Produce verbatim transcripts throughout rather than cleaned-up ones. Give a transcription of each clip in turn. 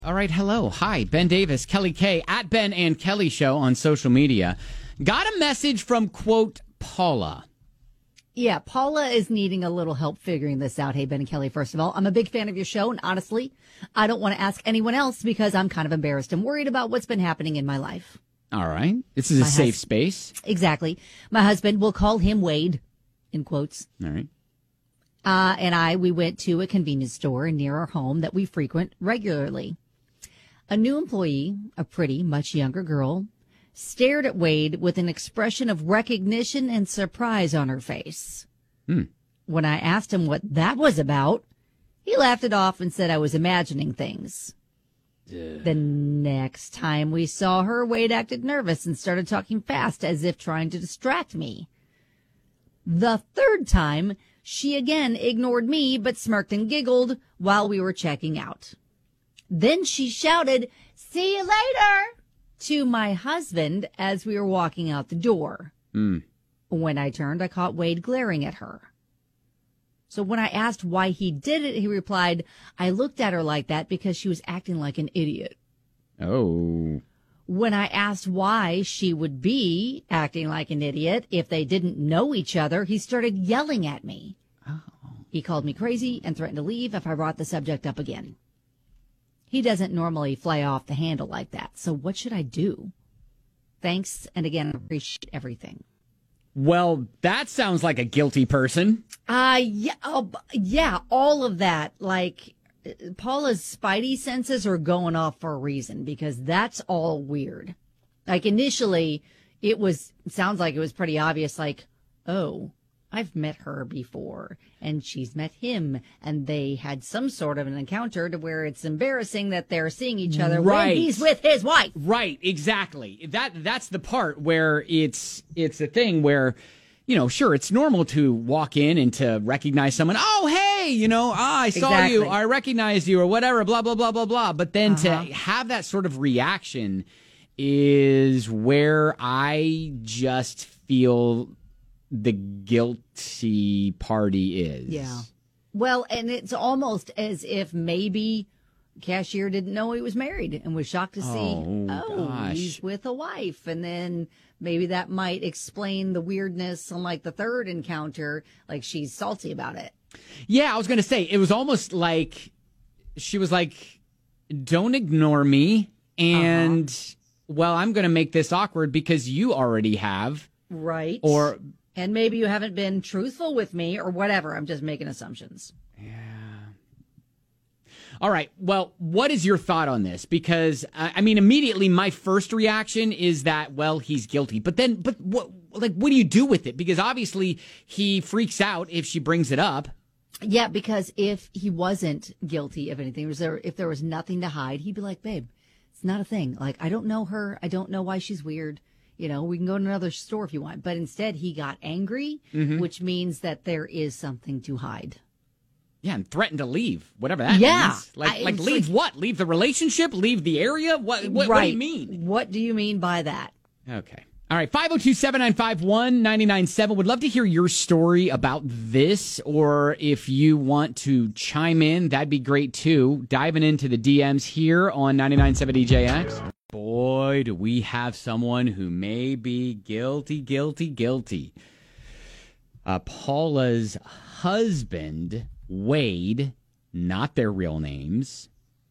All right, hello. Hi, Ben Davis, Kelly K, at Ben and Kelly Show on social media. Got a message from, quote, Paula. Yeah, Paula is needing a little help figuring this out. Hey, Ben and Kelly, first of all, I'm a big fan of your show, and honestly, I don't want to ask anyone else because I'm kind of embarrassed and worried about what's been happening in my life. All right. This is a My safe hus- space. Exactly. My husband, we'll call him Wade, in quotes. All right. Uh, and I, we went to a convenience store near our home that we frequent regularly. A new employee, a pretty, much younger girl, stared at Wade with an expression of recognition and surprise on her face. Hmm. When I asked him what that was about, he laughed it off and said I was imagining things. Ugh. The next time we saw her, Wade acted nervous and started talking fast as if trying to distract me. The third time, she again ignored me but smirked and giggled while we were checking out. Then she shouted, "See you later," to my husband as we were walking out the door. Mm. When I turned, I caught Wade glaring at her. So when I asked why he did it, he replied, "I looked at her like that because she was acting like an idiot." Oh. When I asked why she would be acting like an idiot if they didn't know each other, he started yelling at me. Oh. He called me crazy and threatened to leave if I brought the subject up again. He doesn't normally fly off the handle like that, so what should I do? Thanks, and again, I appreciate everything. Well, that sounds like a guilty person. Uh, yeah, oh, b- yeah, all of that. Like, uh, Paula's spidey senses are going off for a reason because that's all weird. Like, initially, it was, sounds like it was pretty obvious, like, oh, I've met her before, and she's met him, and they had some sort of an encounter to where it's embarrassing that they're seeing each other Right. when he's with his wife. Right, exactly. That that's the part where it's it's a thing where, you know, sure, it's normal to walk in and to recognize someone. Oh, hey, you know, ah, I saw Exactly. you, I recognized you, or whatever, blah blah blah blah blah. But then Uh-huh. to have that sort of reaction is where I just feel the guilty party is. Yeah. Well, and it's almost as if maybe cashier didn't know he was married and was shocked to see, Oh, oh, gosh. he's with a wife. And then maybe that might explain the weirdness on like the third encounter, like she's salty about it. Yeah, I was going to say, it was almost like she was like, don't ignore me. And, Uh-huh. well, I'm going to make this awkward because you already have. Right. Or, and maybe you haven't been truthful with me or whatever. I'm just making assumptions. all right, well, what is your thought on this? Because, uh, I mean, immediately my first reaction is that, well, he's guilty. But then, but what, like, what do you do with it? Because obviously he freaks out if she brings it up. Yeah, because if he wasn't guilty of anything, was there, if there was nothing to hide, he'd be like, babe, it's not a thing. Like, I don't know her. I don't know why she's weird. You know, we can go to another store if you want. But instead, he got angry, Mm-hmm. which means that there is something to hide. Yeah, and threatened to leave, whatever that Yeah. means. Like, I- like it's leave like- what? Leave the relationship? Leave the area? What, what, what do you mean? What do you mean by that? Okay. All right. five oh two, seven nine five, one nine nine seven. Would love to hear your story about this, or if you want to chime in, that'd be great too. Diving into the D Ms here on ninety-nine point seven D J X. Boy, do we have someone who may be guilty, guilty, guilty. Uh, Paula's husband, Wade, not their real names,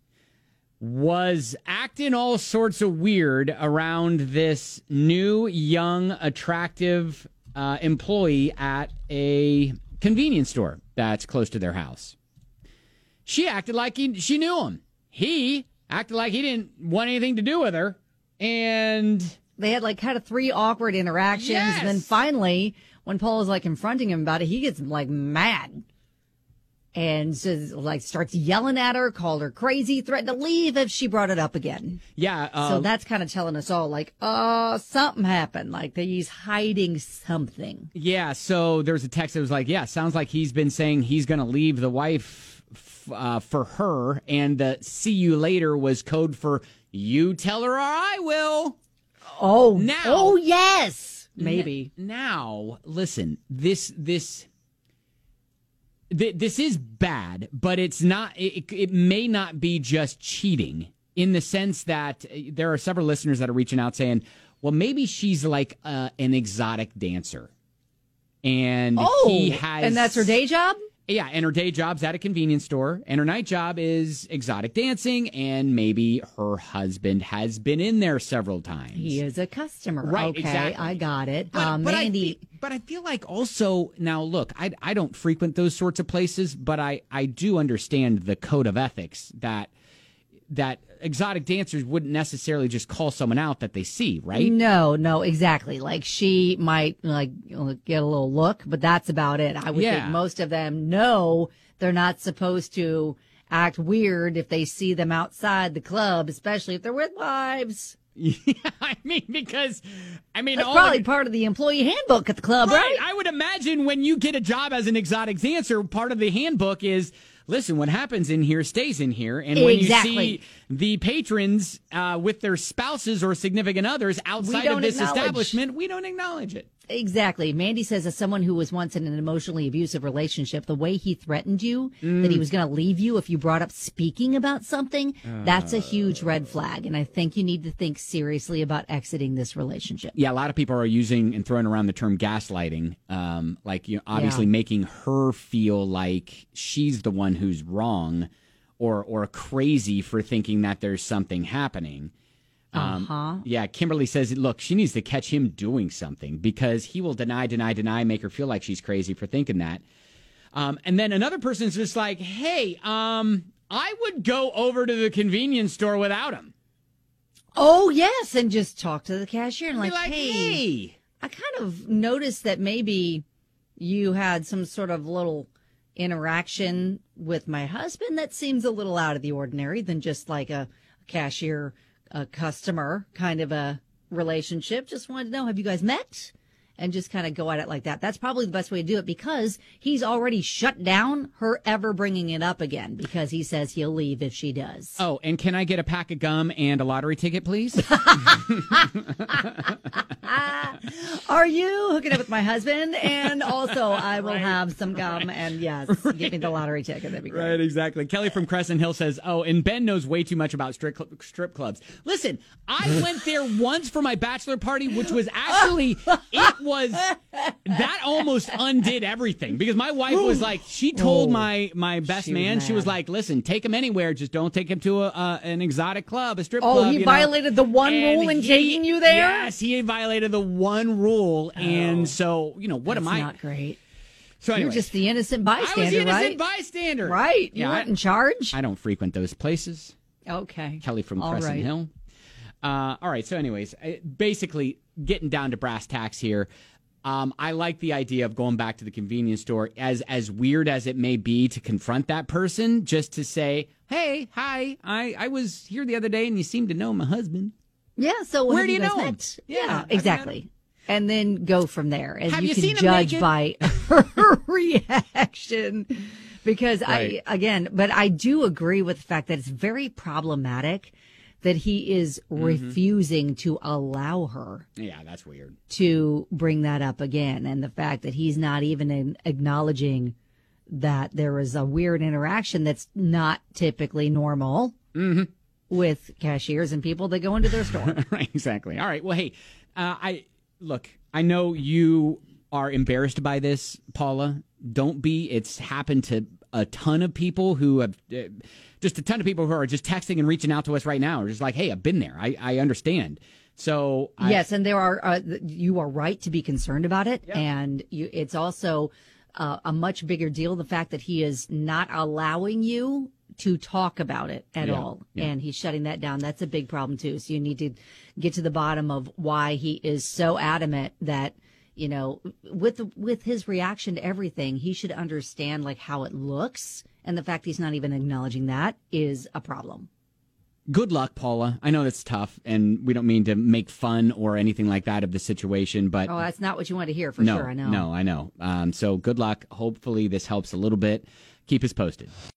was acting all sorts of weird around this new, young, attractive uh, employee at a convenience store that's close to their house. She acted like he, she knew him. He acted like he didn't want anything to do with her. And They had like kind of three awkward interactions. Yes. And then finally, when Paul is like confronting him about it, he gets like mad. And just like starts yelling at her, called her crazy, threatened to leave if she brought it up again. yeah, uh, So that's kind of telling us all like, uh, something happened. Like that he's hiding something. yeah. So there's a text that was like, yeah, sounds like he's been saying he's going to leave the wife f- uh, for her. And the see you later was code for you tell her or I will. Oh, Now- Oh, yes. Maybe. N- now, listen, this, this, th- this is bad, but it's not, it, it may not be just cheating. in the sense that uh, there are several listeners that are reaching out saying, well, maybe she's like uh, an exotic dancer. And oh, he has, and that's her day job? Yeah, and her day job's at a convenience store, and her night job is exotic dancing, and maybe her husband has been in there several times. He is a customer. Right, okay, exactly. I got it. But, um, but Mandy. I feel, but I feel like also, now look, I, I don't frequent those sorts of places, but I, I do understand the code of ethics that that exotic dancers wouldn't necessarily just call someone out that they see, right? No, no, exactly. Like she might like get a little look, but that's about it. I would Yeah. think most of them know they're not supposed to act weird if they see them outside the club, especially if they're with wives. Yeah, I mean, because, I mean, That's all probably of, part of the employee handbook at the club, right? right. I would imagine when you get a job as an exotic dancer, part of the handbook is, listen, what happens in here stays in here. And when Exactly. you see the patrons uh, with their spouses or significant others outside of don't this acknowledge. establishment, we don't acknowledge it. Exactly. Mandy says, as someone who was once in an emotionally abusive relationship, the way he threatened you, that he was going to leave you if you brought up speaking about something, that's a huge red flag. And I think you need to think seriously about exiting this relationship. Yeah, a lot of people are using and throwing around the term gaslighting, um, like you know, obviously Yeah. making her feel like she's the one who's wrong or or crazy for thinking that there's something happening. Um, Uh-huh. Yeah, Kimberly says, look, she needs to catch him doing something because he will deny, deny, deny, make her feel like she's crazy for thinking that. Um, and then another person's just like, hey, um, I would go over to the convenience store without him. Oh, yes. And just talk to the cashier and Be like, like, hey, hey. I kind of noticed that maybe you had some sort of little interaction with my husband that seems a little out of the ordinary than just like a cashier, a customer kind of a relationship. Just wanted to know, have you guys met? And just kind of go at it like that. That's probably the best way to do it because he's already shut down her ever bringing it up again because he says he'll leave if she does. Oh, and can I get a pack of gum and a lottery ticket, please? Are you hooking up with my husband? And also, I will have some gum and yes, give me the lottery ticket. That'd be great. Right, exactly. Kelly from Crescent Hill says, oh, and Ben knows way too much about strip, cl- strip clubs. Listen, I went there once for my bachelor party, which was actually, it was, that almost undid everything because my wife was like, she told Oh, my, my best she was man, she was mad. like, listen, take him anywhere, just don't take him to a, uh, an exotic club, a strip Oh, club. he you know? violated the one And rule in he- taking you there? Yes, he violated the one rule. And so, you know, what That's am I? not great. So anyway, You're just the innocent I was bystander, the innocent right? bystander. Right. You Yeah, weren't I- in charge? I don't frequent those places. Okay. Kelly from All Crescent right. Hill. Uh, all right. So, anyways, I- basically, getting down to brass tacks here. Um, I like the idea of going back to the convenience store, as as weird as it may be to confront that person, just to say, "Hey, hi, I I was here the other day, and you seem to know my husband." Yeah, so Where have do you guys know him? met? Yeah, Yeah, have you exactly. And then go from there. And Have you, you can seen him judge naked? by her reaction. Because Right. I, again, but I do agree with the fact that it's very problematic that he is Mm-hmm. refusing to allow her Yeah, that's weird. to bring that up again. And the fact that he's not even in- acknowledging that there is a weird interaction that's not typically normal Mm-hmm. with cashiers and people that go into their store. Right, exactly. All right. Well, hey, uh, I look. I know you are embarrassed by this, Paula. Don't be. It's happened to a ton of people who have, uh, just a ton of people who are just texting and reaching out to us right now. Are just like, hey, I've been there. I, I understand. So I, Yes, and there are uh, you are right to be concerned about it, and you, it's also uh, a much bigger deal the fact that he is not allowing you to talk about it at Yeah, all, yeah. and he's shutting that down. That's a big problem too. So you need to get to the bottom of why he is so adamant that you know with with his reaction to everything, he should understand like how it looks, and the fact he's not even acknowledging that is a problem. good luck, Paula. I know that's tough, and we don't mean to make fun or anything like that of the situation, but Oh, that's not what you want to hear for no, sure. I know. no, I know. Um, so good luck. Hopefully, this helps a little bit. Keep us posted.